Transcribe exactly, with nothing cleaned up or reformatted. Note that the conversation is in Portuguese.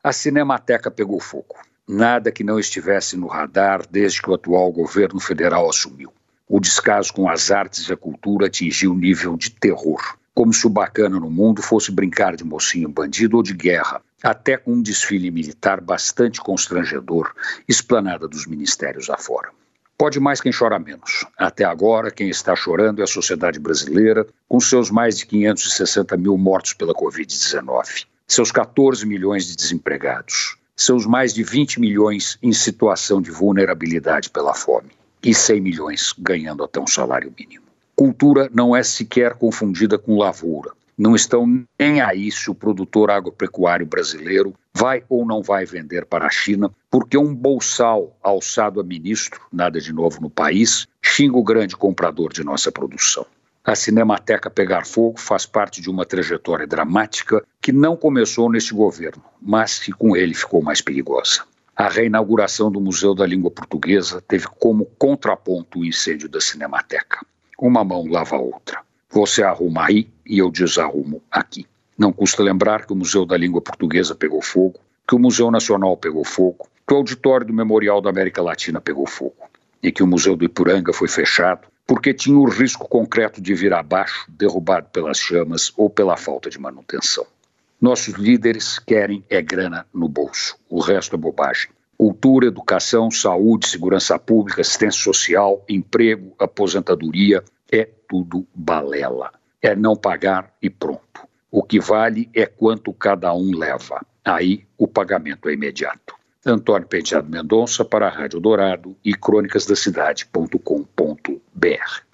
A Cinemateca pegou fogo. Nada que não estivesse no radar desde que o atual governo federal assumiu. O descaso com as artes e a cultura atingiu nível de terror. Como se o bacana no mundo fosse brincar de mocinho bandido ou de guerra, até com um desfile militar bastante constrangedor, esplanada dos ministérios afora. Pode mais quem chora menos. Até agora, quem está chorando é a sociedade brasileira, com seus mais de quinhentos e sessenta mil mortos pela covid dezenove, seus quatorze milhões de desempregados, seus mais de vinte milhões em situação de vulnerabilidade pela fome e cem milhões ganhando até um salário mínimo. Cultura não é sequer confundida com lavoura. Não estão nem aí se o produtor agropecuário brasileiro vai ou não vai vender para a China, porque um bolsal alçado a ministro, nada de novo no país, xinga o grande comprador de nossa produção. A Cinemateca pegar fogo faz parte de uma trajetória dramática que não começou neste governo, mas que com ele ficou mais perigosa. A reinauguração do Museu da Língua Portuguesa teve como contraponto o incêndio da Cinemateca. Uma mão lava a outra. Você arruma aí e eu desarrumo aqui. Não custa lembrar que o Museu da Língua Portuguesa pegou fogo, que o Museu Nacional pegou fogo, que o auditório do Memorial da América Latina pegou fogo e que o Museu do Ipiranga foi fechado porque tinha o risco concreto de vir abaixo, derrubado pelas chamas ou pela falta de manutenção. Nossos líderes querem é grana no bolso, o resto é bobagem. Cultura, educação, saúde, segurança pública, assistência social, emprego, aposentadoria, é tudo balela. É não pagar e pronto. O que vale é quanto cada um leva. Aí o pagamento é imediato. Antônio Penteado Mendonça para a Rádio Dourado e crônicas da cidade ponto com ponto br.